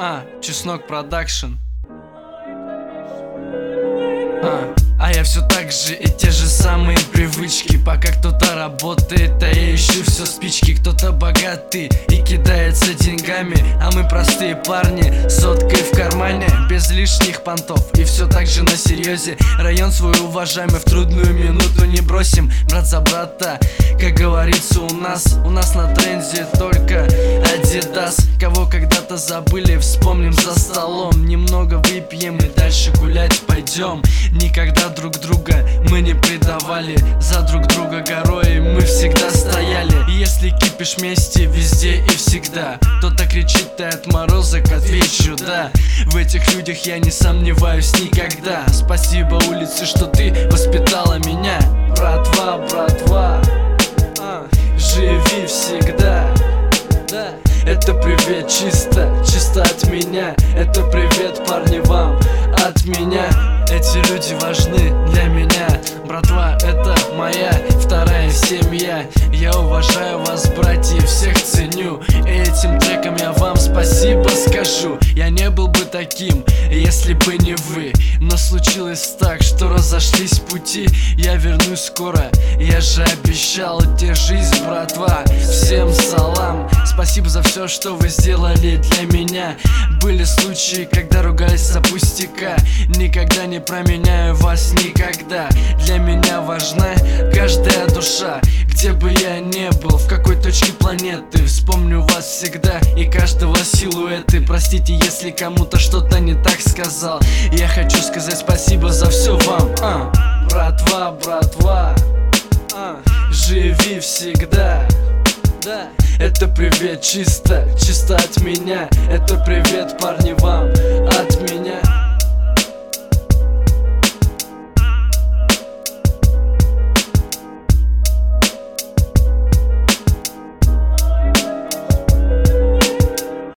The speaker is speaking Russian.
Чеснок Продакшн. А я все так же и те же самые привычки. Пока кто-то работает, а я ищу все спички. Кто-то богатый и кидается деньгами, а мы простые парни с соткой в кармане, без лишних понтов и все так же на серьезе. Район свой уважаемый в трудную минуту не бросим, брат за брата. Как говорится у нас на тренде только Adidas. Кого когда-то забыли, вспомним за столом. Немного выпьем и дальше гулять пойдем. Никогда друг друга мы не предавали, за друг друга горой мы всегда стояли. И если кипишь вместе везде и всегда, кто-то кричит, ты отморозок, отвечу да. В этих людях я не сомневаюсь никогда. Спасибо улице, что ты воспитала меня. Братва, братва, живи всегда. Это привет чисто от меня. Это привет, парни, вам от меня. Эти люди важны для меня. Братва, это моя вторая семья. Я уважаю вас, братья, всех ценю. И этим треком я вам спасибо скажу. Я не был бы таким, если бы не вы. Но случилось так, что разошлись пути. Я вернусь скоро, я же обещал. Тебе жизнь, братва, всем салам. Спасибо за все, что вы сделали для меня. Были случаи, когда ругались за пустяка. Никогда не променяю вас, никогда. Для меня важна каждая душа. Где бы я ни был, в какой точке планеты, вспомню вас всегда и каждого силуэты. Простите, если кому-то что-то не так сказал. Я хочу сказать спасибо за все вам. Братва, братва, живи всегда. Это привет чисто от меня. Это привет, парни, вам от меня.